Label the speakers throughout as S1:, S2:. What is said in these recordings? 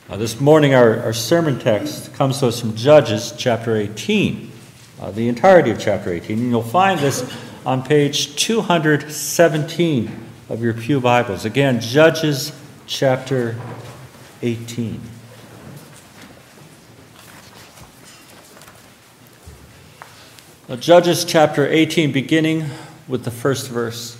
S1: This morning our sermon text comes to us from Judges chapter 18, the entirety of chapter 18. And you'll find this on page 217 of your pew Bibles. Again, Judges chapter 18. Judges chapter 18, beginning with the first verse.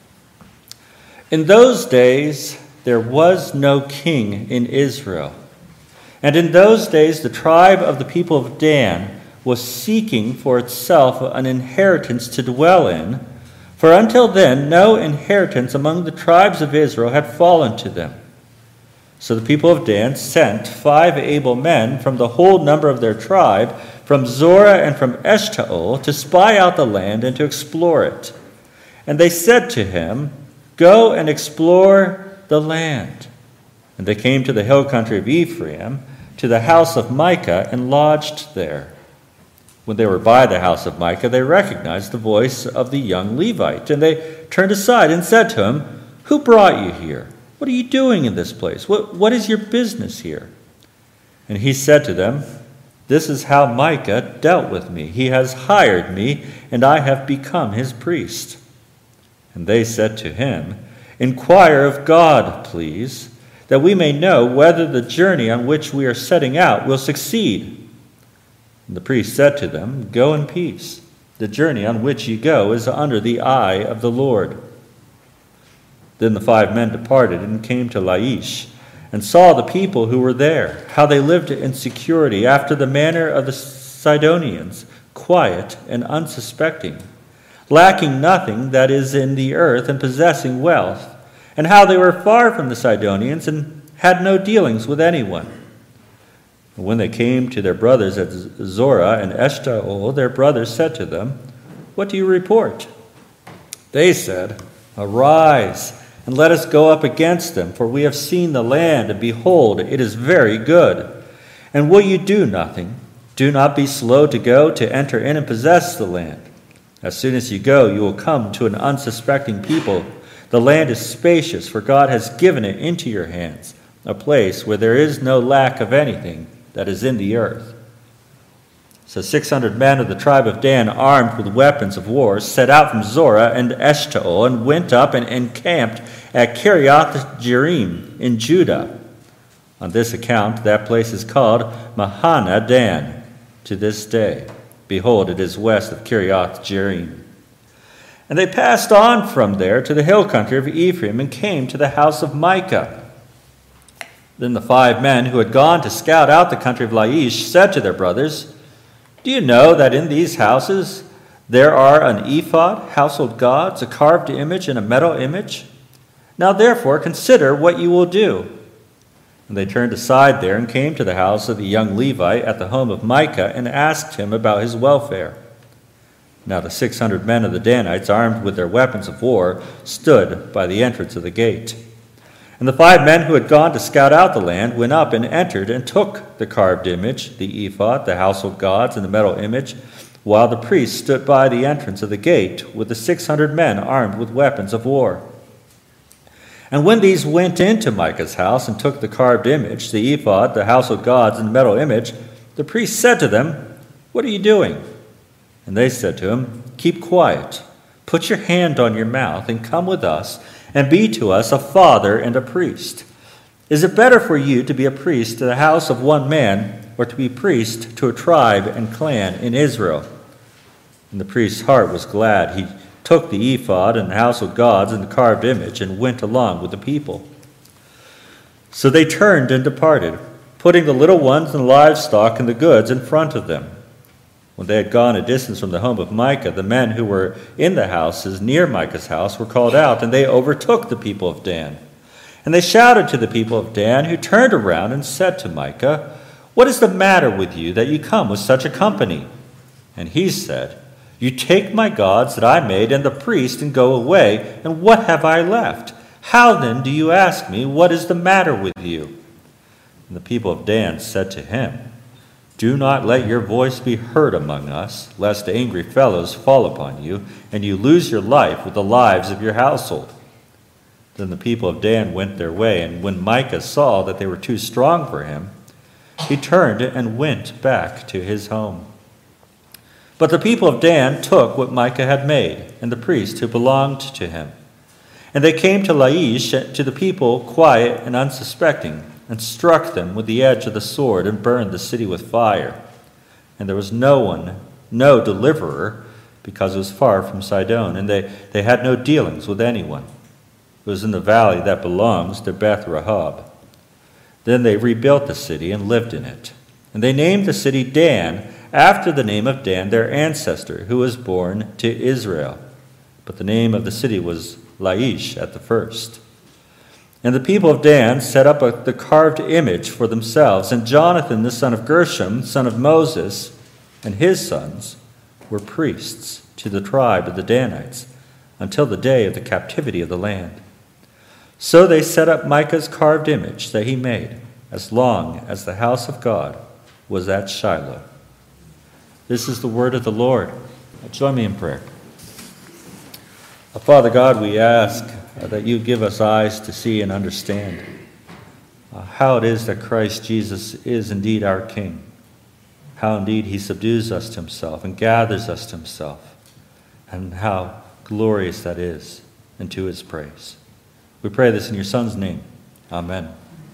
S1: In those days there was no king in Israel. And in those days the tribe of the people of Dan was seeking for itself an inheritance to dwell in, for until then no inheritance among the tribes of Israel had fallen to them. So the people of Dan sent 5 able men from the whole number of their tribe, from Zorah and from Eshtaol, to spy out the land and to explore it. And they said to him, "Go and explore the land." And they came to the hill country of Ephraim, to the house of Micah, and lodged there. When they were by the house of Micah, they recognized the voice of the young Levite, and they turned aside and said to him, "Who brought you here? What are you doing in this place? What is your business here?" And he said to them, "This is how Micah dealt with me. He has hired me, and I have become his priest." And they said to him, "Inquire of God, please, that we may know whether the journey on which we are setting out will succeed." And the priest said to them, "Go in peace. The journey on which you go is under the eye of the Lord." Then the 5 men departed and came to Laish, and saw the people who were there, how they lived in security after the manner of the Sidonians, quiet and unsuspecting, lacking nothing that is in the earth and possessing wealth, and how they were far from the Sidonians and had no dealings with anyone. And when they came to their brothers at Zorah and Eshtaol, their brothers said to them, "What do you report?" They said, "Arise, and let us go up against them, for we have seen the land, and behold, it is very good. And will you do nothing? Do not be slow to go to enter in and possess the land. As soon as you go, you will come to an unsuspecting people. The land is spacious, for God has given it into your hands, a place where there is no lack of anything that is in the earth." So 600 men of the tribe of Dan, armed with weapons of war, set out from Zorah and Eshtaol and went up and encamped at Kiriath-Jearim in Judah. On this account, that place is called Mahana Dan to this day. Behold, it is west of Kiriath-Jearim. And they passed on from there to the hill country of Ephraim and came to the house of Micah. Then the 5 men who had gone to scout out the country of Laish said to their brothers, "Do you know that in these houses there are an ephod, household gods, a carved image, and a metal image? Now therefore consider what you will do." And they turned aside there and came to the house of the young Levite at the home of Micah and asked him about his welfare. Now the 600 men of the Danites, armed with their weapons of war, stood by the entrance of the gate. And the 5 men who had gone to scout out the land went up and entered and took the carved image, the ephod, the household gods, and the metal image, while the priests stood by the entrance of the gate with the 600 men armed with weapons of war. And when these went into Micah's house and took the carved image, the ephod, the household gods, and the metal image, the priest said to them, "What are you doing?" And they said to him, "Keep quiet. Put your hand on your mouth and come with us and be to us a father and a priest. Is it better for you to be a priest to the house of one man or to be priest to a tribe and clan in Israel?" And the priest's heart was glad. He took the ephod and the household gods and the carved image and went along with the people. So they turned and departed, putting the little ones and livestock and the goods in front of them. When they had gone a distance from the home of Micah, the men who were in the houses near Micah's house were called out, and they overtook the people of Dan. And they shouted to the people of Dan, who turned around and said to Micah, "What is the matter with you that you come with such a company?" And he said, "You take my gods that I made and the priest and go away, and what have I left? How then do you ask me, what is the matter with you?" And the people of Dan said to him, "Do not let your voice be heard among us, lest angry fellows fall upon you, and you lose your life with the lives of your household." Then the people of Dan went their way, and when Micah saw that they were too strong for him, he turned and went back to his home. But the people of Dan took what Micah had made, and the priests who belonged to him. And they came to Laish, to the people quiet and unsuspecting, and struck them with the edge of the sword, and burned the city with fire. And there was no deliverer, because it was far from Sidon, and they had no dealings with anyone. It was in the valley that belongs to Beth Rehob. Then they rebuilt the city and lived in it. And they named the city Dan, after the name of Dan, their ancestor, who was born to Israel. But the name of the city was Laish at the first. And the people of Dan set up the carved image for themselves, and Jonathan, the son of Gershom, son of Moses, and his sons were priests to the tribe of the Danites until the day of the captivity of the land. So they set up Micah's carved image that he made, as long as the house of God was at Shiloh. This is the word of the Lord. Join me in prayer. Father God, we ask that you give us eyes to see and understand how it is that Christ Jesus is indeed our King, how indeed he subdues us to himself and gathers us to himself, and how glorious that is, and to his praise. We pray this in your Son's name. Amen.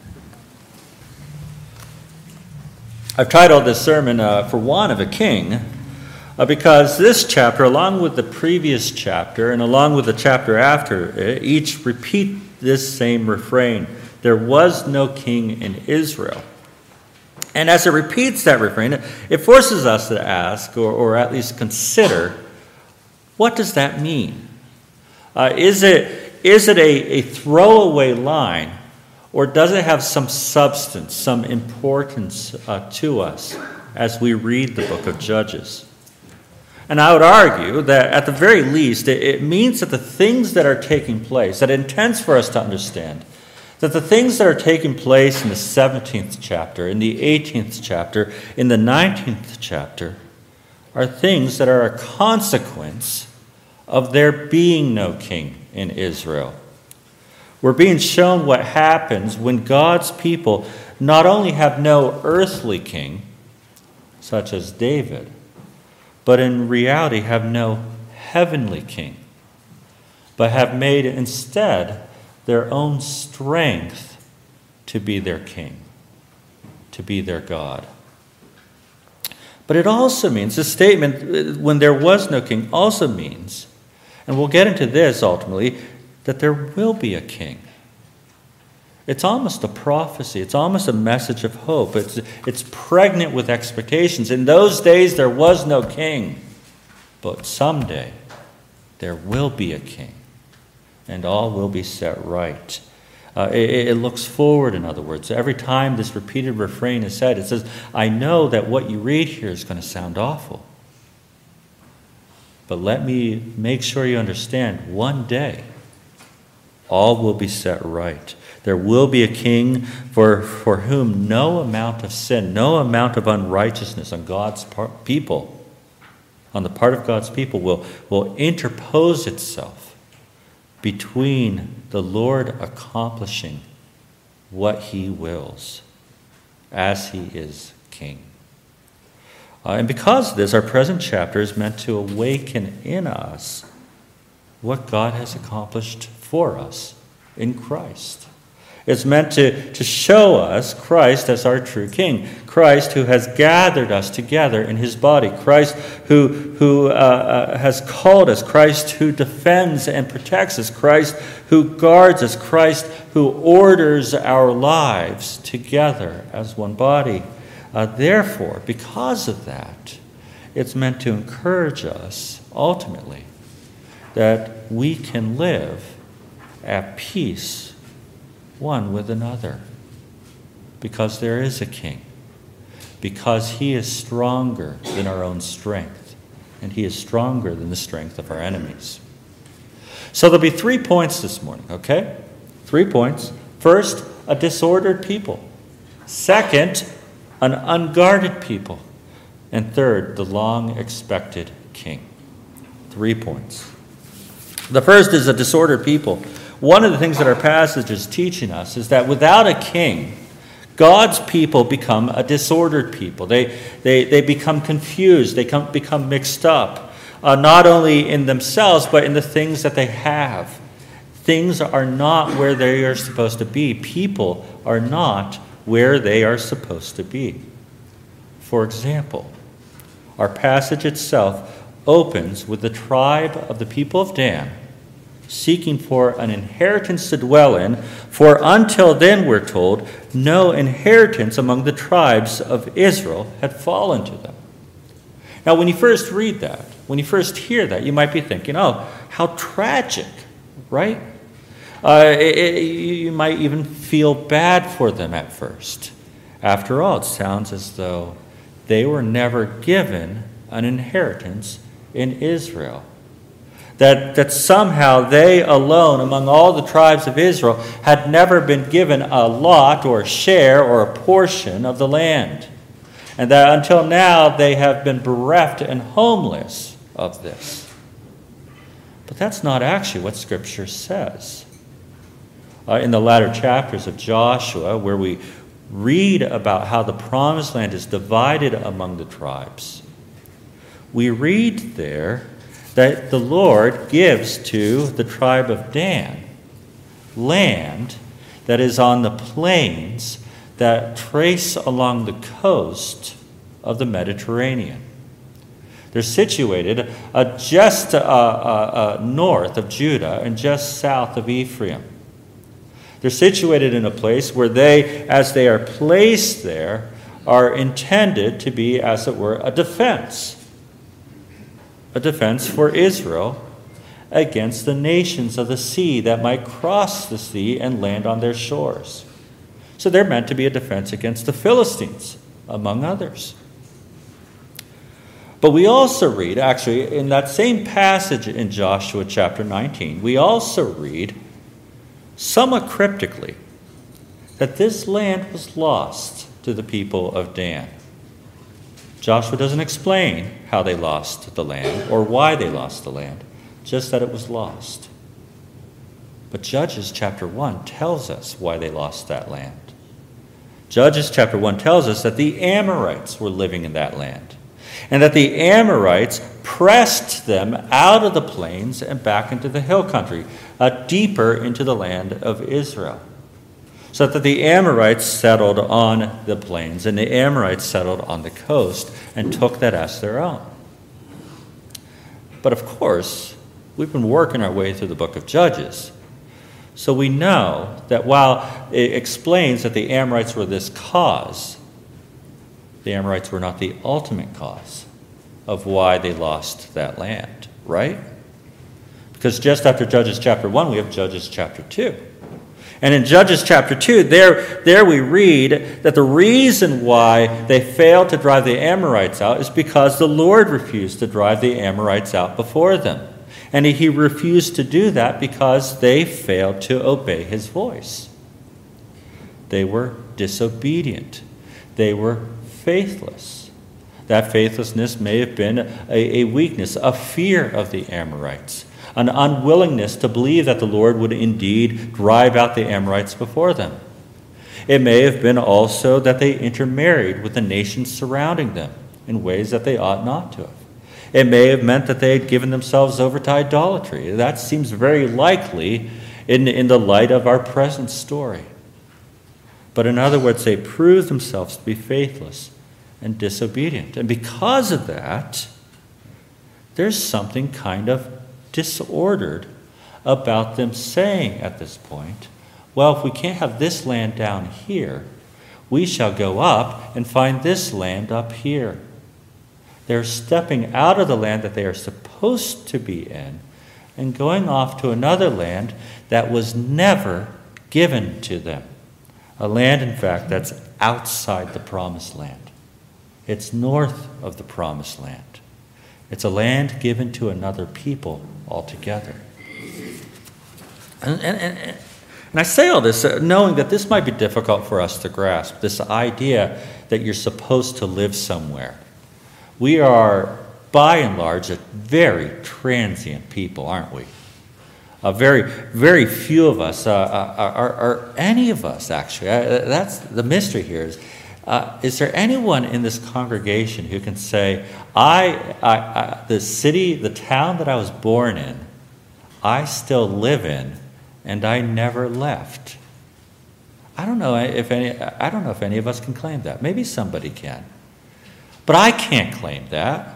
S1: I've titled this sermon, For Want of a King, because this chapter, along with the previous chapter and along with the chapter after it, each repeat this same refrain. There was no king in Israel. And as it repeats that refrain, it forces us to ask, or at least consider, what does that mean? Is it a throwaway line, or does it have some substance, some importance to us as we read the book of Judges? And I would argue that at the very least, it means that the things that are taking place, that it intends for us to understand, that the things that are taking place in the 17th chapter, in the 18th chapter, in the 19th chapter, are things that are a consequence of there being no king in Israel. We're being shown what happens when God's people not only have no earthly king, such as David, but in reality have no heavenly king, but have made instead their own strength to be their king, to be their God. But it also means, this statement, when there was no king, also means, and we'll get into this ultimately, that there will be a king. It's almost a prophecy. It's almost a message of hope. It's pregnant with expectations. In those days, there was no king. But someday, there will be a king. And all will be set right. It looks forward, in other words. Every time this repeated refrain is said, it says, I know that what you read here is going to sound awful. But let me make sure you understand, one day, all will be set right. There will be a king for whom no amount of sin, no amount of unrighteousness on God's people, on the part of God's people, will interpose itself between the Lord accomplishing what he wills as he is king. And because of this, our present chapter is meant to awaken in us what God has accomplished for us in Christ. It's meant to show us Christ as our true King. Christ who has gathered us together in his body. Christ who has called us. Christ who defends and protects us. Christ who guards us. Christ who orders our lives together as one body. Therefore, because of that, it's meant to encourage us, ultimately, that we can live at peace one with another, because there is a king, because he is stronger than our own strength, and he is stronger than the strength of our enemies. So there'll be 3 points this morning, okay? 3 points. First, a disordered people. Second, an unguarded people. And third, the long-expected king. 3 points. The first is a disordered people. one of the things that our passage is teaching us is that without a king, God's people become a disordered people. They become confused. They become mixed up, not only in themselves, but in the things that they have. Things are not where they are supposed to be. People are not where they are supposed to be. For example, our passage itself opens with the tribe of the people of Dan seeking for an inheritance to dwell in, for until then, we're told, no inheritance among the tribes of Israel had fallen to them. Now, when you first read that, when you first hear that, you might be thinking, oh, how tragic, right? You might even feel bad for them at first. After all, it sounds as though they were never given an inheritance in Israel. That somehow they alone, among all the tribes of Israel, had never been given a lot or a share or a portion of the land. And that until now they have been bereft and homeless of this. But that's not actually what Scripture says. In the latter chapters of Joshua, where we read about how the promised land is divided among the tribes, we read there that the Lord gives to the tribe of Dan land that is on the plains that trace along the coast of the Mediterranean. They're situated just north of Judah and just south of Ephraim. They're situated in a place where they, as they are placed there, are intended to be, as it were, a defense for Israel against the nations of the sea that might cross the sea and land on their shores. So they're meant to be a defense against the Philistines, among others. But we also read, actually, in that same passage in Joshua chapter 19, we also read, somewhat cryptically, that this land was lost to the people of Dan. Joshua doesn't explain how they lost the land or why they lost the land, just that it was lost. But Judges chapter 1 tells us why they lost that land. Judges chapter 1 tells us that the Amorites were living in that land, and that the Amorites pressed them out of the plains and back into the hill country, deeper into the land of Israel. So that the Amorites settled on the plains and the Amorites settled on the coast and took that as their own. But of course, we've been working our way through the book of Judges. So we know that while it explains that the Amorites were this cause, the Amorites were not the ultimate cause of why they lost that land, right? Because just after Judges chapter 1, we have Judges chapter 2. And in Judges chapter 2, there we read that the reason why they failed to drive the Amorites out is because the Lord refused to drive the Amorites out before them. And he refused to do that because they failed to obey his voice. They were disobedient. They were faithless. That faithlessness may have been a weakness, a fear of the Amorites, an unwillingness to believe that the Lord would indeed drive out the Amorites before them. It may have been also that they intermarried with the nations surrounding them in ways that they ought not to have. It may have meant that they had given themselves over to idolatry. That seems very likely in the light of our present story. But in other words, they proved themselves to be faithless and disobedient. And because of that, there's something kind of disordered about them saying at this point, well, if we can't have this land down here, we shall go up and find this land up here. They're stepping out of the land that they are supposed to be in and going off to another land that was never given to them. A land, in fact, that's outside the promised land. It's north of the promised land. It's a land given to another people altogether. And I say all this knowing that this might be difficult for us to grasp, this idea that you're supposed to live somewhere. We are, by and large, a very transient people, aren't we? Very, very few of us, or any of us actually, that's the mystery here. Is there anyone in this congregation who can say, the city, the town that I was born in, I still live in, and I never left? I don't know if any of us can claim that. Maybe somebody can, but I can't claim that.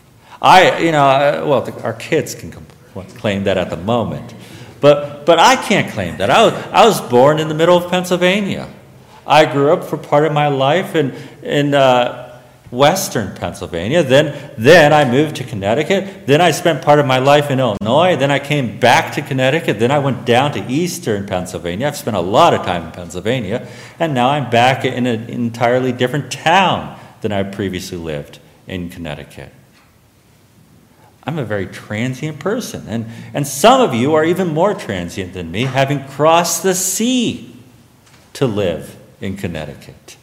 S1: Our kids can claim that at the moment, but I can't claim that. I was born in the middle of Pennsylvania. I grew up for part of my life in western Pennsylvania. Then I moved to Connecticut. Then I spent part of my life in Illinois. Then I came back to Connecticut. Then I went down to eastern Pennsylvania. I've spent a lot of time in Pennsylvania. And now I'm back in an entirely different town than I previously lived in Connecticut. I'm a very transient person. And some of you are even more transient than me, having crossed the sea to live in Connecticut.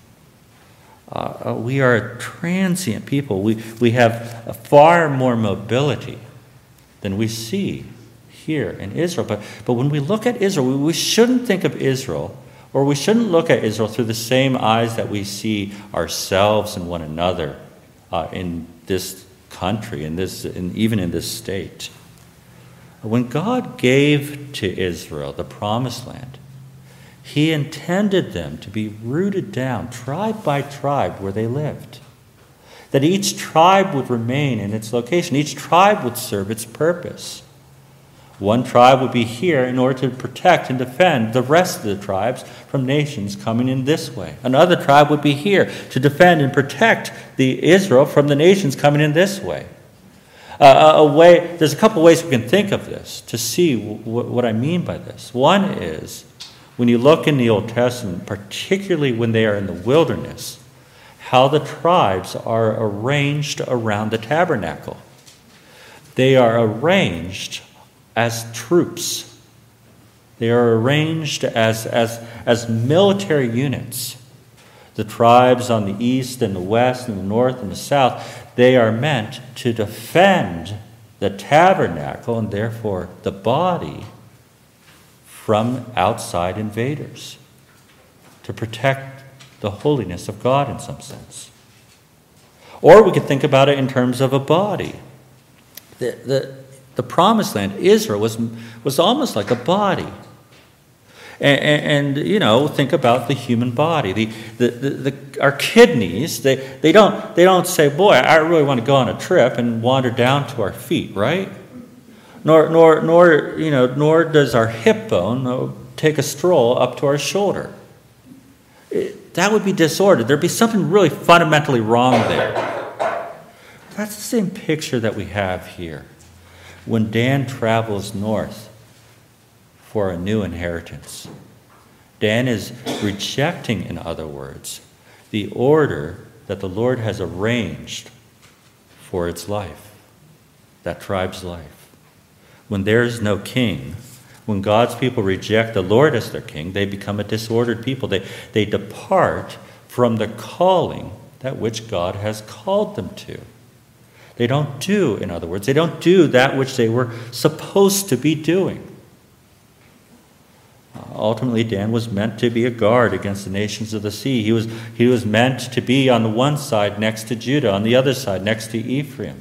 S1: We are transient people. We have far more mobility than we see here in Israel. But when we look at Israel, we shouldn't think of Israel, or we shouldn't look at Israel through the same eyes that we see ourselves and one another in this country, and even in this state. When God gave to Israel the promised land, He intended them to be rooted down, tribe by tribe, where they lived. That each tribe would remain in its location. Each tribe would serve its purpose. One tribe would be here in order to protect and defend the rest of the tribes from nations coming in this way. Another tribe would be here to defend and protect the Israel from the nations coming in this way. There's a couple ways we can think of this to see what I mean by this. One is, when you look in the Old Testament, particularly when they are in the wilderness, how the tribes are arranged around the tabernacle. They are arranged as troops. They are arranged as military units. The tribes on the east and the west and the north and the south, they are meant to defend the tabernacle and therefore the body from outside invaders, to protect the holiness of God in some sense. Or we could think about it in terms of a body. The promised land, Israel, was almost like a body. And think about the human body. Our kidneys, they don't say, boy, I really want to go on a trip and wander down to our feet, right? Nor does our hip bone take a stroll up to our shoulder. That would be disordered. There'd be something really fundamentally wrong there. That's the same picture that we have here. When Dan travels north for a new inheritance, Dan is rejecting, in other words, the order that the Lord has arranged for its life, that tribe's life. When there is no king, when God's people reject the Lord as their king, they become a disordered people. They depart from the calling that which God has called them to. They don't do, in other words, they don't do that which they were supposed to be doing. Ultimately, Dan was meant to be a guard against the nations of the sea. He was meant to be on the one side next to Judah, on the other side next to Ephraim.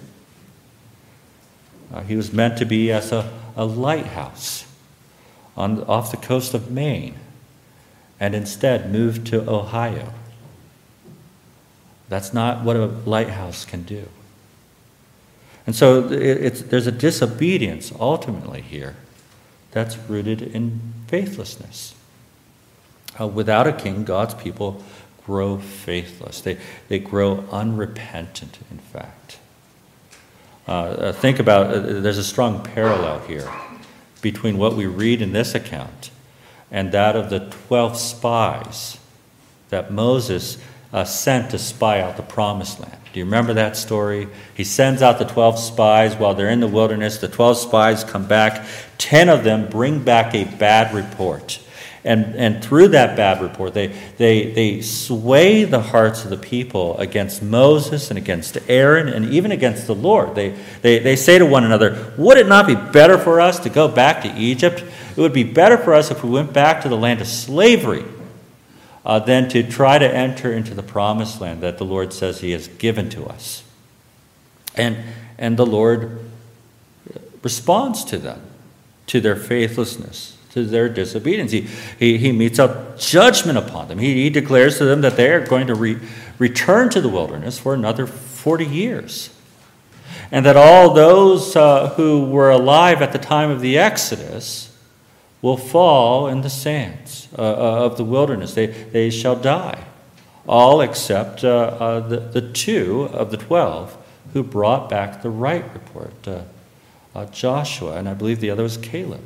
S1: He was meant to be as a lighthouse off the coast of Maine, and instead moved to Ohio. That's not what a lighthouse can do. And so there's a disobedience ultimately here that's rooted in faithlessness. Without a king, God's people grow faithless. They grow unrepentant, in fact. Think about, there's a strong parallel here between what we read in this account and that of the 12 spies that Moses sent to spy out the promised land. Do you remember that story? He sends out the 12 spies while they're in the wilderness. The 12 spies come back. 10 of them bring back a bad report. And through that bad report, they sway the hearts of the people against Moses and against Aaron and even against the Lord. They say to one another, would it not be better for us to go back to Egypt? It would be better for us if we went back to the land of slavery than to try to enter into the promised land that the Lord says he has given to us. And the Lord responds to them, to their faithlessness, to their disobedience. He metes out judgment upon them. He declares to them that they are going to return to the wilderness for another 40 years. And that all those who were alive at the time of the Exodus will fall in the sands of the wilderness. They shall die. All except the 2 of the 12 who brought back the right report, Joshua, and I believe the other was Caleb.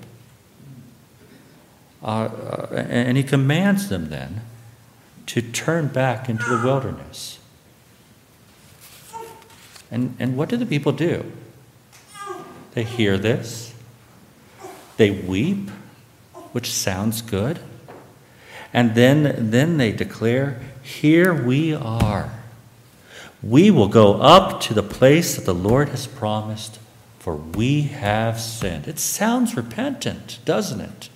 S1: And he commands them then to turn back into the wilderness. And what do the people do? They hear this. They weep, which sounds good. And then they declare, here we are. We will go up to the place that the Lord has promised, for we have sinned. It sounds repentant, doesn't it?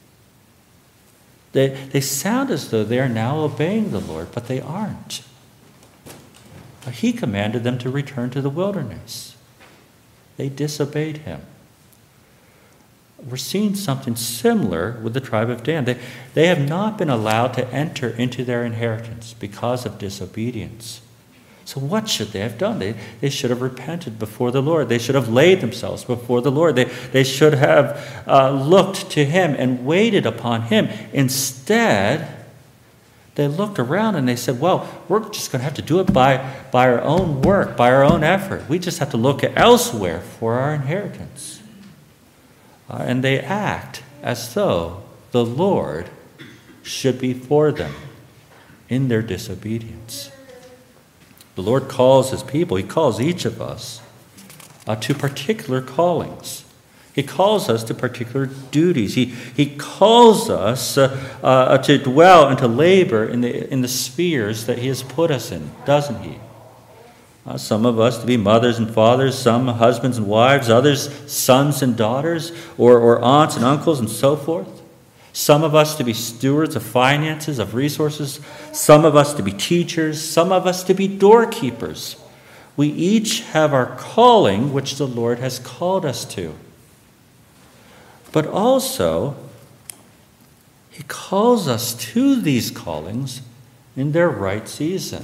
S1: They sound as though they are now obeying the Lord, but they aren't. He commanded them to return to the wilderness. They disobeyed him. We're seeing something similar with the tribe of Dan. They have not been allowed to enter into their inheritance because of disobedience. So what should they have done? They should have repented before the Lord. They should have laid themselves before the Lord. They should have looked to him and waited upon him. Instead, they looked around and they said, well, we're just going to have to do it by our own work, by our own effort. We just have to look elsewhere for our inheritance. And they act as though the Lord should be for them in their disobedience. The Lord calls his people, he calls each of us to particular callings. He calls us to particular duties. He calls us to dwell and to labor in the spheres that he has put us in, doesn't he? Some of us to be mothers and fathers, some husbands and wives, others sons and daughters, or aunts and uncles and so forth. Some of us to be stewards of finances, of resources. Some of us to be teachers. Some of us to be doorkeepers. We each have our calling which the Lord has called us to. But also, he calls us to these callings in their right season.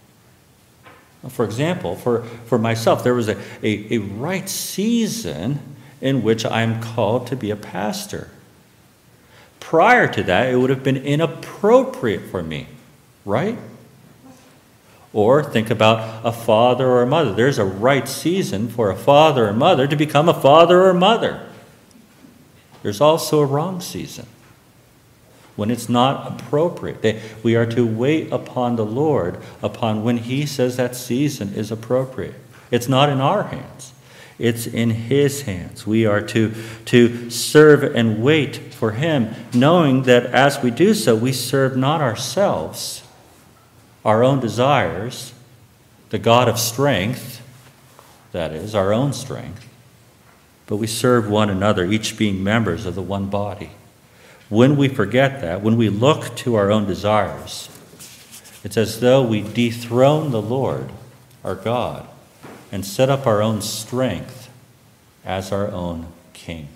S1: For example, for myself, there was a right season in which I'm called to be a pastor. Prior to that, it would have been inappropriate for me, right? Or think about a father or a mother. There's a right season for a father or mother to become a father or mother. There's also a wrong season when it's not appropriate. We are to wait upon the Lord upon when he says that season is appropriate. It's not in our hands. It's in his hands. We are to serve and wait for him, knowing that as we do so, we serve not ourselves, our own desires, the God of strength, that is, our own strength, but we serve one another, each being members of the one body. When we forget that, when we look to our own desires, it's as though we dethrone the Lord, our God, and set up our own strength as our own king.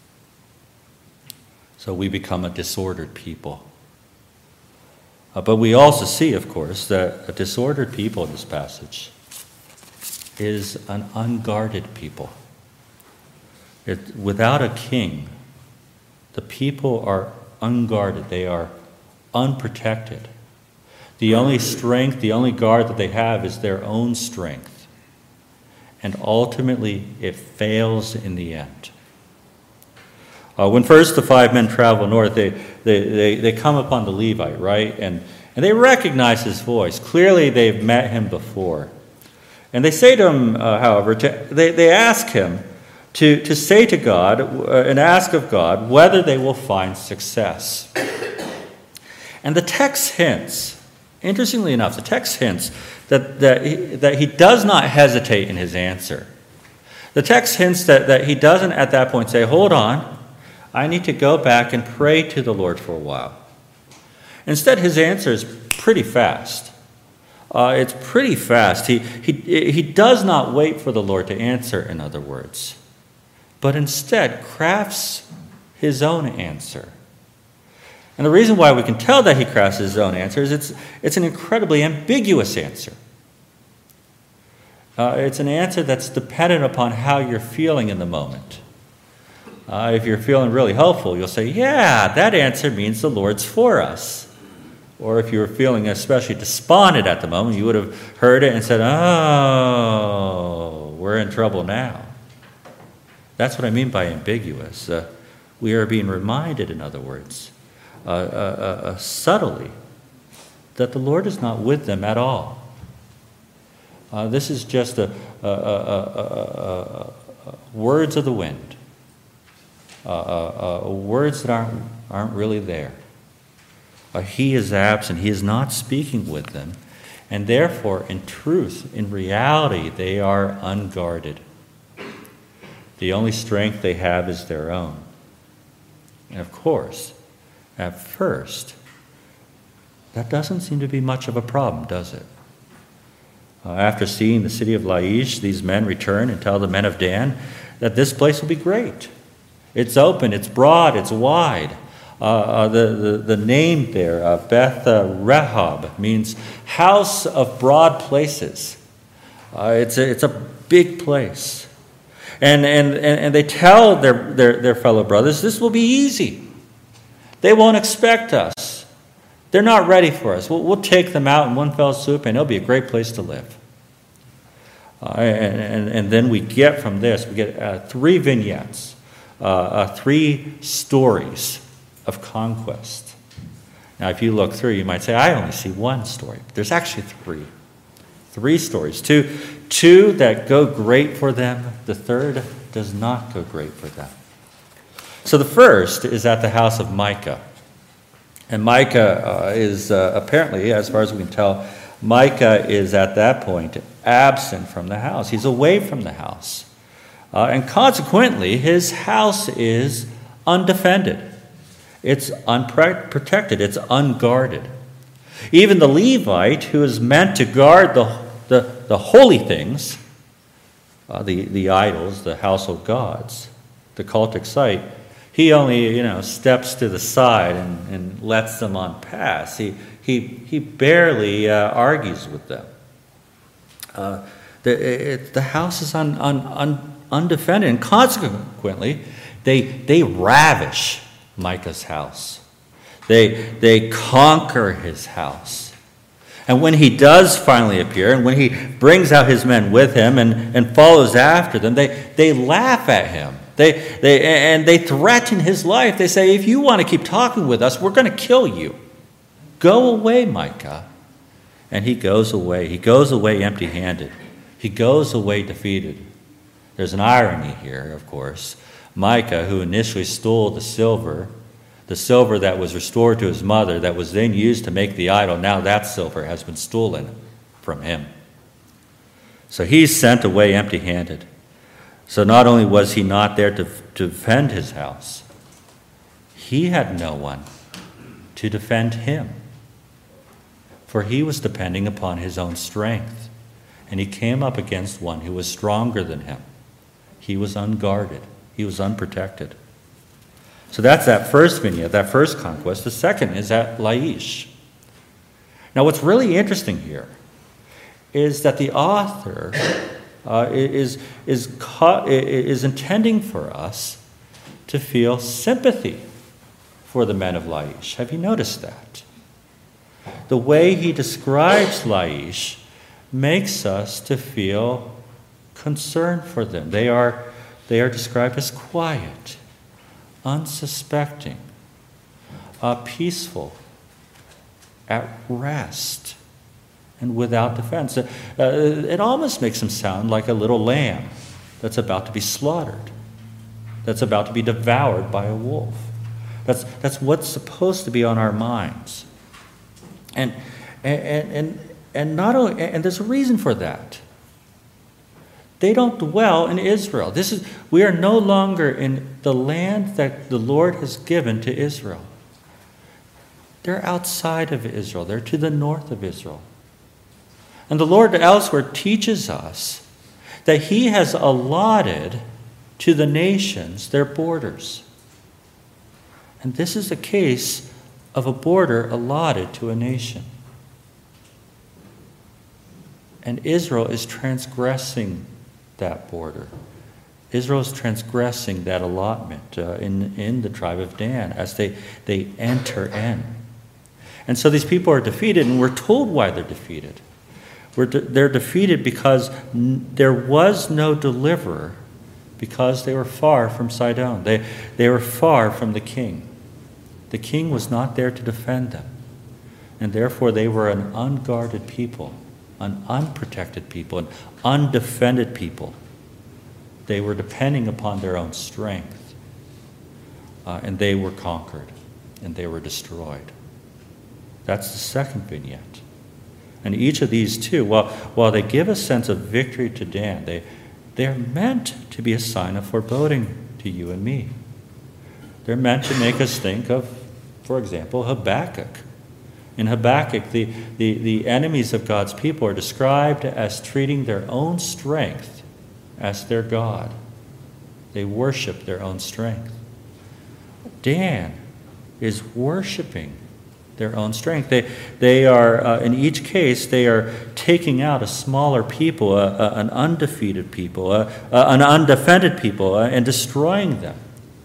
S1: So we become a disordered people. But we also see, of course, that a disordered people in this passage is an unguarded people. Without a king, the people are unguarded. They are unprotected. The only strength, the only guard that they have is their own strength. And ultimately, it fails in the end. When first the 5 men travel north, they come upon the Levite, right? And they recognize his voice. Clearly, they've met him before. And they say to him, however, they ask him to say to God and ask of God whether they will find success. And the text hints, interestingly enough, the text hints that he does not hesitate in his answer. The text hints that he doesn't at that point say, hold on, I need to go back and pray to the Lord for a while. Instead, his answer is pretty fast. It's pretty fast. He does not wait for the Lord to answer, in other words, but instead crafts his own answer. And the reason why we can tell that he crafts his own answer is it's an incredibly ambiguous answer. It's an answer that's dependent upon how you're feeling in the moment. If you're feeling really hopeful, you'll say, yeah, that answer means the Lord's for us. Or if you were feeling especially despondent at the moment, you would have heard it and said, oh, we're in trouble now. That's what I mean by ambiguous. We are being reminded, in other words, subtly, that the Lord is not with them at all. This is just words of the wind, words that aren't really there. He is absent. He is not speaking with them. And therefore, in truth, in reality, they are unguarded. The only strength they have is their own. And of course, at first, that doesn't seem to be much of a problem, does it? After seeing the city of Laish, these men return and tell the men of Dan that this place will be great. It's open, it's broad, it's wide. The name there, Beth Rehob, means house of broad places. It's a big place. And they tell their fellow brothers, this will be easy. They won't expect us. They're not ready for us. We'll take them out in one fell swoop, and it'll be a great place to live. And then we get from this, we get 3 vignettes, 3 stories of conquest. Now, if you look through, you might say, I only see one story. But there's actually 3. 3 stories. Two that go great for them. The third does not go great for them. So the first is at the house of Micah. And Micah is apparently, as far as we can tell, Micah is at that point absent from the house. He's away from the house. And consequently, his house is undefended. It's unprotected. It's unguarded. Even the Levite, who is meant to guard the holy things, the idols, the household gods, the cultic site, he only, steps to the side and lets them on pass. He barely argues with them. The house is undefended, and consequently, they ravish Micah's house. They conquer his house. And when he does finally appear, and when he brings out his men with him and follows after them, they laugh at him. They threaten his life. They say, if you want to keep talking with us, we're going to kill you. Go away, Micah. And he goes away. He goes away empty-handed. He goes away defeated. There's an irony here, of course. Micah, who initially stole the silver that was restored to his mother, that was then used to make the idol, now that silver has been stolen from him. So he's sent away empty-handed. So not only was he not there to defend his house, he had no one to defend him. For he was depending upon his own strength, and he came up against one who was stronger than him. He was unguarded. He was unprotected. So that's that first vignette, that first conquest. The second is at Laish. Now what's really interesting here is that the author is intending for us to feel sympathy for the men of Laish. Have you noticed that? The way he describes Laish makes us to feel concern for them. They are described as quiet, unsuspecting, peaceful, at rest, and without defense. It almost makes them sound like a little lamb that's about to be slaughtered, that's about to be devoured by a wolf. That's what's supposed to be on our minds. And not only, and there's a reason for that. They don't dwell in Israel. We are no longer in the land that the Lord has given to Israel. They're outside of Israel. They're to the north of Israel. And the Lord elsewhere teaches us that he has allotted to the nations their borders. And this is a case of a border allotted to a nation. And Israel is transgressing that border. Israel is transgressing that allotment in the tribe of Dan as they enter in. And so these people are defeated, and we're told why they're defeated. They're defeated because there was no deliverer, because they were far from Sidon. They were far from the king. The king was not there to defend them. And therefore they were an unguarded people, an unprotected people, an undefended people. They were depending upon their own strength. And they were conquered, and they were destroyed. That's the second vignette. And each of these two, while they give a sense of victory to Dan, they're meant to be a sign of foreboding to you and me. They're meant to make us think of, for example, Habakkuk. In Habakkuk, the enemies of God's people are described as treating their own strength as their God. They worship their own strength. Dan is worshiping their own strength. They are, in each case, they are taking out a smaller people, an undefeated people, an undefended people, and destroying them.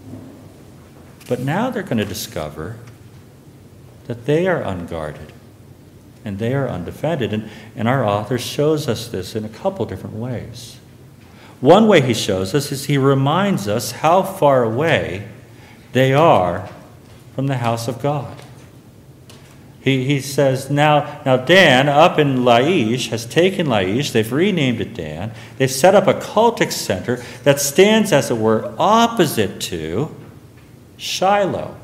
S1: But now they're going to discover that they are unguarded and they are undefended. And our author shows us this in a couple different ways. One way he shows us is he reminds us how far away they are from the house of God. He says, now Dan up in Laish has taken Laish. They've renamed it Dan. They've set up a cultic center that stands, as it were, opposite to Shiloh.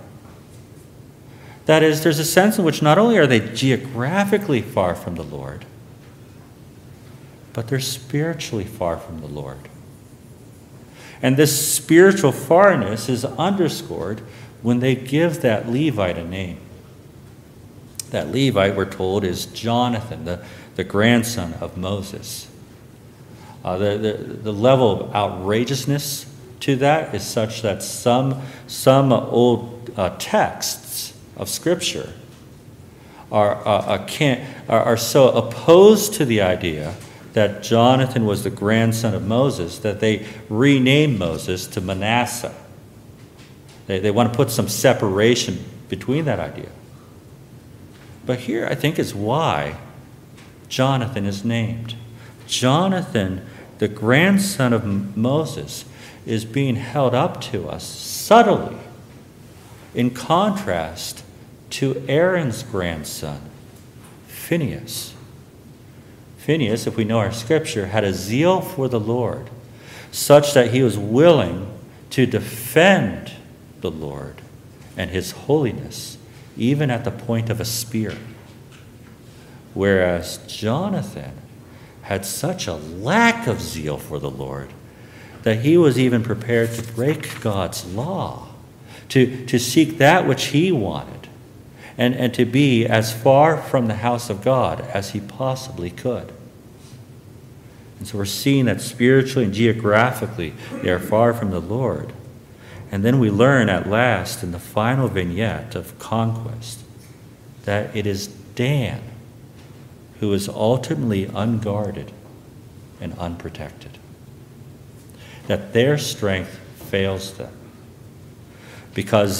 S1: That is, there's a sense in which not only are they geographically far from the Lord, but they're spiritually far from the Lord. And this spiritual farness is underscored when they give that Levite a name. That Levite, we're told, is Jonathan, the grandson of Moses. The level of outrageousnso to that is such that some old texts of Scripture are so opposed to the idea that Jonathan was the grandson of Moses that they renamed Moses to Manasseh. They want to put some separation between that idea. But here, I think, is why Jonathan is named. Jonathan, the grandson of Moses, is being held up to us subtly in contrast to Aaron's grandson, Phinehas. Phinehas, if we know our scripture, had a zeal for the Lord such that he was willing to defend the Lord and his holiness, even at the point of a spear. Whereas Jonathan had such a lack of zeal for the Lord that he was even prepared to break God's law, to seek that which he wanted, and to be as far from the house of God as he possibly could. And so we're seeing that spiritually and geographically they are far from the Lord. And then we learn at last in the final vignette of conquest that it is Dan who is ultimately unguarded and unprotected. That their strength fails them because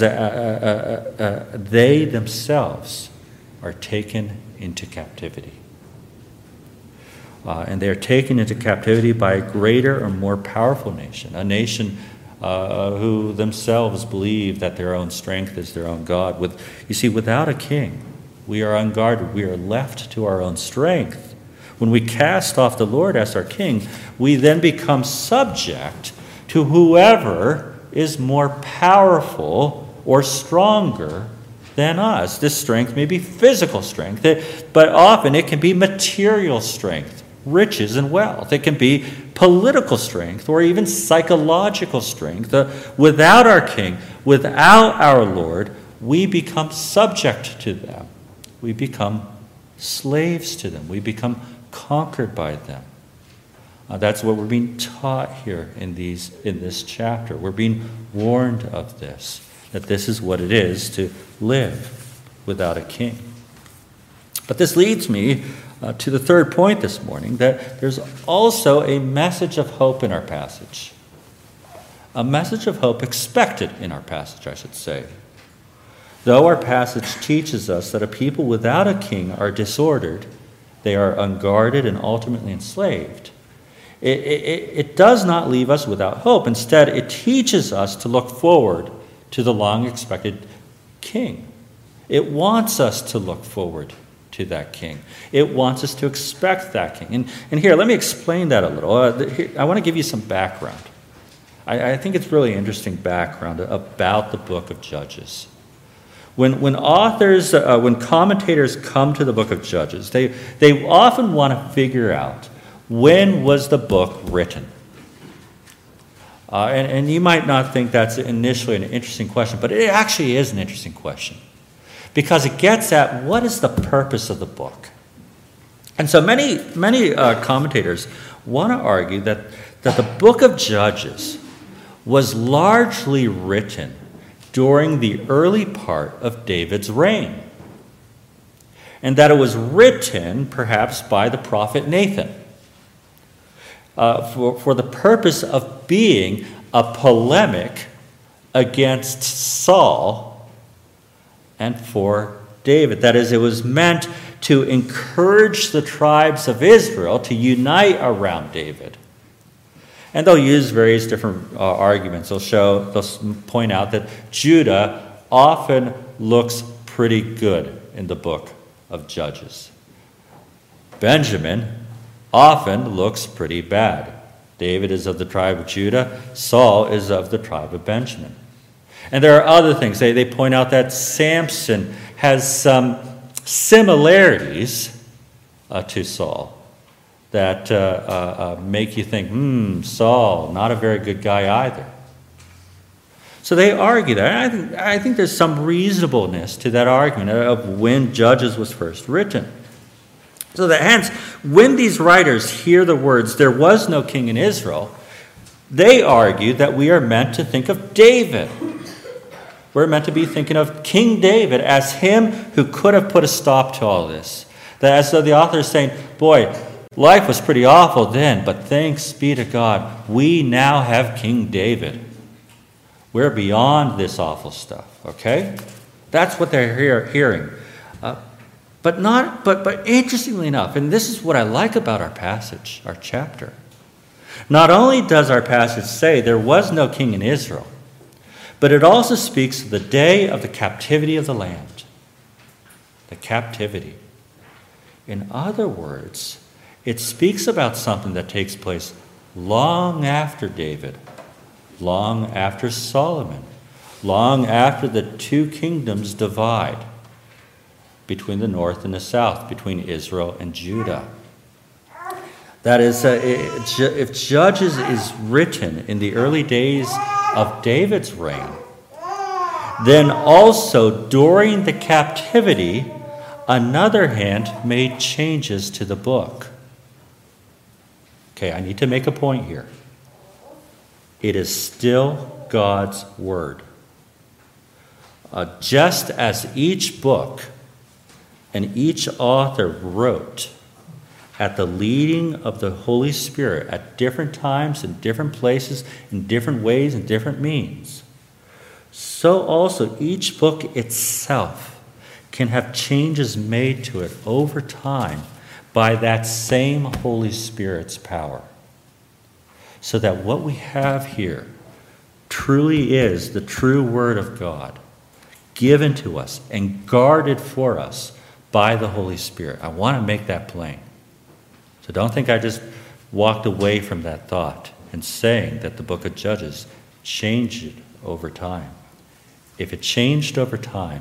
S1: they themselves are taken into captivity. And they are taken into captivity by a greater or more powerful nation, a nation who themselves believe that their own strength is their own God. You see, without a king, we are unguarded. We are left to our own strength. When we cast off the Lord as our king, we then become subject to whoever is more powerful or stronger than us. This strength may be physical strength, but often it can be material strength, riches and wealth. It can be political strength or even psychological strength. Without our king, without our Lord, we become subject to them. We become slaves to them. We become conquered by them. That's what we're being taught here in this chapter. We're being warned of this, that this is what it is to live without a king. But this leads me to the third point this morning, that there's also a message of hope in our passage. A message of hope expected in our passage, I should say. Though our passage teaches us that a people without a king are disordered, they are unguarded and ultimately enslaved, it does not leave us without hope. Instead, it teaches us to look forward to the long-expected king. It wants us to look forward to that king. It wants us to expect that king. And here, let me explain that a little. I want to give you some background. I think it's really interesting background about the book of Judges. When commentators come to the book of Judges, they often want to figure out, when was the book written? And you might not think that's initially an interesting question, but it actually is an interesting question, because it gets at what is the purpose of the book. And so many commentators want to argue that the book of Judges was largely written during the early part of David's reign, and that it was written perhaps by the prophet Nathan for the purpose of being a polemic against Saul and for David. That is, it was meant to encourage the tribes of Israel to unite around David. And they'll use various different arguments. They'll point out that Judah often looks pretty good in the book of Judges. Benjamin often looks pretty bad. David is of the tribe of Judah. Saul is of the tribe of Benjamin. And there are other things. They point out that Samson has some similarities to Saul that make you think, Saul, not a very good guy either. So they argue that. I think there's some reasonableness to that argument of when Judges was first written. So that hence, when these writers hear the words, there was no king in Israel, they argue that we are meant to think of David. We're meant to be thinking of King David as him who could have put a stop to all this. That as though the author is saying, boy, life was pretty awful then, but thanks be to God, we now have King David. We're beyond this awful stuff, okay? That's what they're hearing. But interestingly enough, and this is what I like about our passage, our chapter, not only does our passage say there was no king in Israel, but it also speaks of the day of the captivity of the land. The captivity. In other words, it speaks about something that takes place long after David, long after Solomon, long after the two kingdoms divide between the north and the south, between Israel and Judah. That is, if Judges is written in the early days of David's reign, then also during the captivity, another hand made changes to the book. Okay, I need to make a point here. It is still God's word. Just as each book and each author wrote at the leading of the Holy Spirit at different times, in different places, in different ways, and different means, so also each book itself can have changes made to it over time by that same Holy Spirit's power. So that what we have here truly is the true Word of God, given to us and guarded for us by the Holy Spirit. I want to make that plain. So don't think I just walked away from that thought and saying that the book of Judges changed over time. If it changed over time,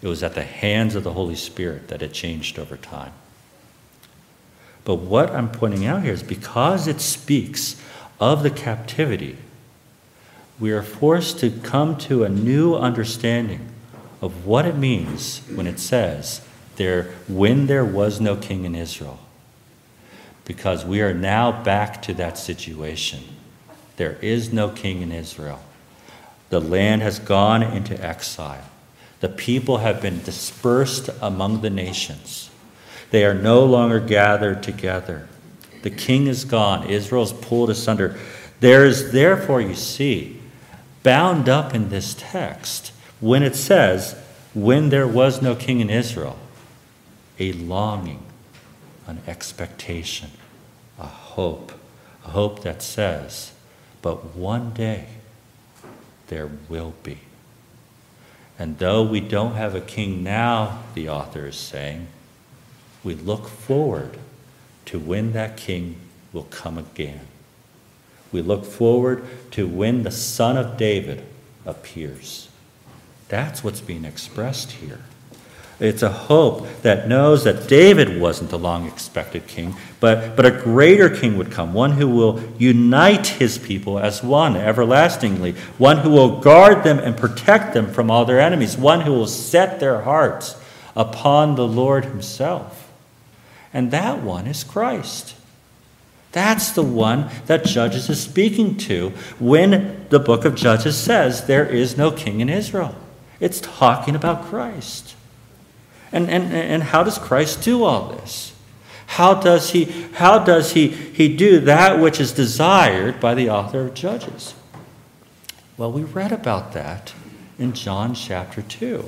S1: It was at the hands of the Holy Spirit that it changed over time. But what I'm pointing out here is because it speaks of the captivity, we are forced to come to a new understanding of what it means when it says, when there was no king in Israel. Because we are now back to that situation. There is no king in Israel. The land has gone into exile. The people have been dispersed among the nations. They are no longer gathered together. The king is gone. Israel is pulled asunder. There is therefore, you see, bound up in this text, when it says, when there was no king in Israel, a longing, an expectation, a hope that says, but one day there will be. And though we don't have a king now, the author is saying, we look forward to when that king will come again. We look forward to when the Son of David appears. That's what's being expressed here. It's a hope that knows that David wasn't the long-expected king, but a greater king would come, one who will unite his people as one everlastingly, one who will guard them and protect them from all their enemies, one who will set their hearts upon the Lord himself. And that one is Christ. That's the one that Judges is speaking to when the book of Judges says there is no king in Israel. It's talking about Christ. And how does Christ do all this? How does he do that which is desired by the author of Judges? Well, we read about that in John chapter 2.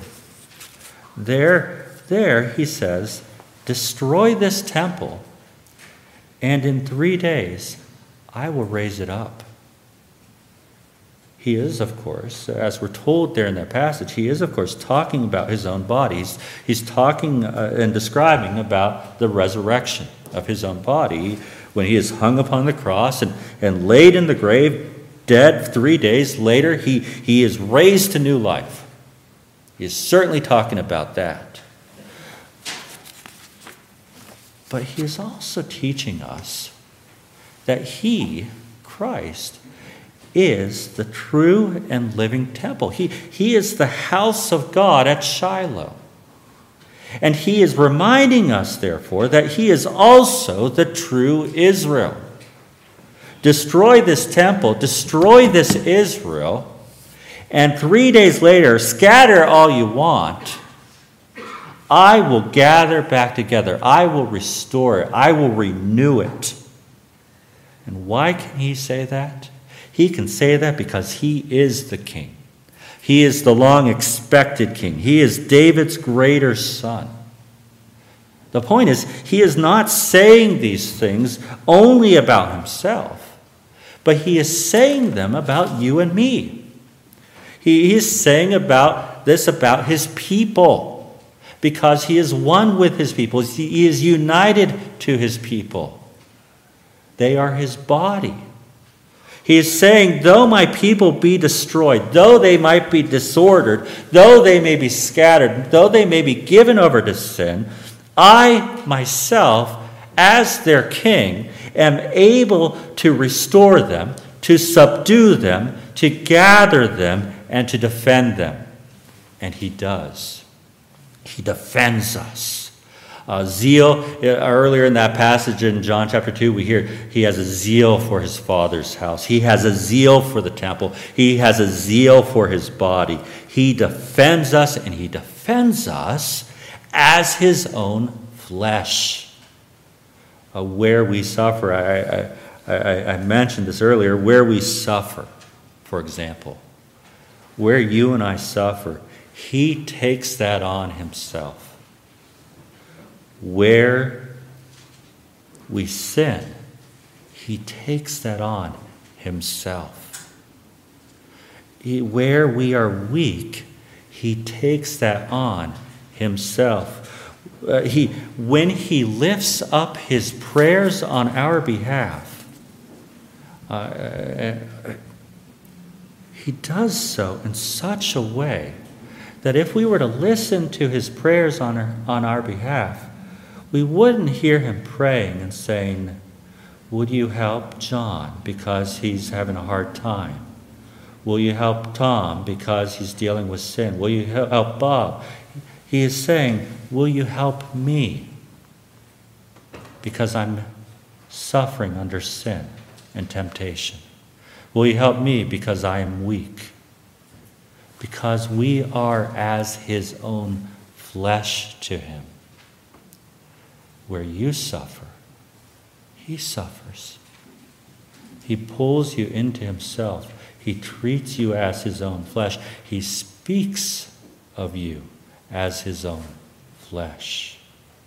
S1: There he says, destroy this temple, and in 3 days I will raise it up. He is, of course, as we're told there in that passage, he is, of course, talking about his own body. He's talking and describing about the resurrection of his own body when he is hung upon the cross and laid in the grave, dead 3 days later. He is raised to new life. He is certainly talking about that. But he is also teaching us that he, Christ, is the true and living temple. He is the house of God at Shiloh. And he is reminding us, therefore, that he is also the true Israel. Destroy this temple, destroy this Israel, and 3 days later, scatter all you want. I will gather back together. I will restore it. I will renew it. And why can he say that? He can say that because he is the king. He is the long-expected king. He is David's greater son. The point is, he is not saying these things only about himself, but he is saying them about you and me. He is saying about his people, because he is one with his people. He is united to his people. They are his body. He is saying, though my people be destroyed, though they might be disordered, though they may be scattered, though they may be given over to sin, I myself, as their king, am able to restore them, to subdue them, to gather them, and to defend them. And he does. He defends us. Zeal, earlier in that passage in John chapter 2, we hear he has a zeal for his Father's house. He has a zeal for the temple. He has a zeal for his body. He defends us, and he defends us as his own flesh. Where we suffer, I mentioned this earlier, where we suffer, for example, where you and I suffer, he takes that on himself. Where we sin, he takes that on himself. Where we are weak, he takes that on himself. When he lifts up his prayers on our behalf, he does so in such a way that if we were to listen to his prayers on our behalf, we wouldn't hear him praying and saying, would you help John because he's having a hard time? Will you help Tom because he's dealing with sin? Will you help Bob? He is saying, will you help me because I'm suffering under sin and temptation? Will you help me because I am weak? Because we are as his own flesh to him. Where you suffer, he suffers. He pulls you into himself. He treats you as his own flesh. He speaks of you as his own flesh.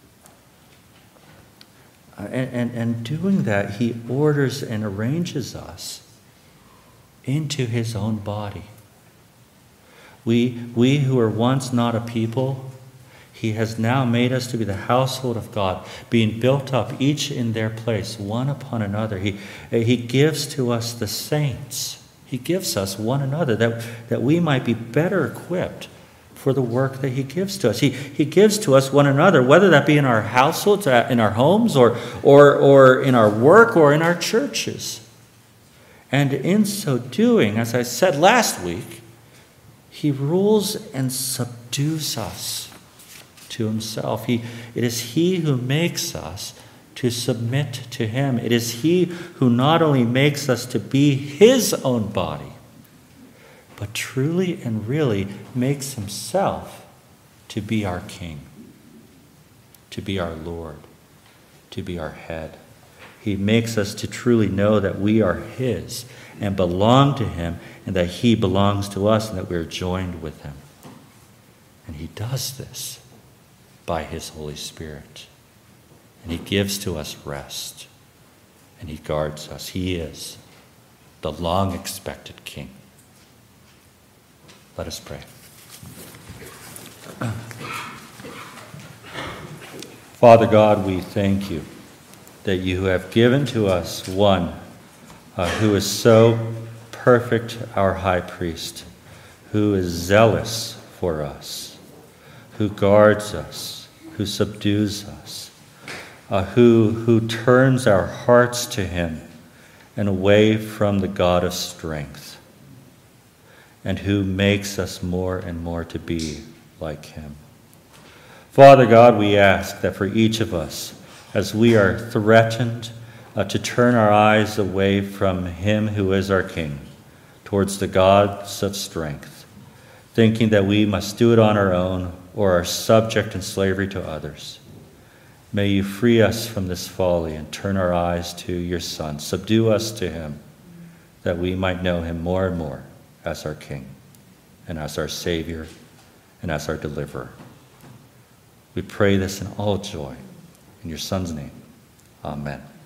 S1: And doing that, he orders and arranges us into his own body. We who were once not a people, he has now made us to be the household of God, being built up each in their place, one upon another. He gives to us the saints. He gives us one another that we might be better equipped for the work that he gives to us. He gives to us one another, whether that be in our households, in our homes, or in our work, or in our churches. And in so doing, as I said last week, he rules and subdues us to himself. It is he who makes us to submit to him. It is he who not only makes us to be his own body, but truly and really makes himself to be our king, to be our Lord, to be our head. He makes us to truly know that we are his and belong to him, and that he belongs to us, and that we are joined with him. And he does this by his Holy Spirit. And he gives to us rest, and he guards us. He is the long-expected King. Let us pray. Father God, we thank you that you have given to us one who is so perfect, our high priest, who is zealous for us, who guards us, who subdues us, who turns our hearts to him and away from the God of strength, and who makes us more and more to be like him. Father God, we ask that for each of us, as we are threatened to turn our eyes away from him who is our King, towards the gods of strength, thinking that we must do it on our own or are subject in slavery to others. May you free us from this folly and turn our eyes to your Son. Subdue us to him, that we might know him more and more as our King and as our Savior and as our Deliverer. We pray this in all joy. In your Son's name, amen.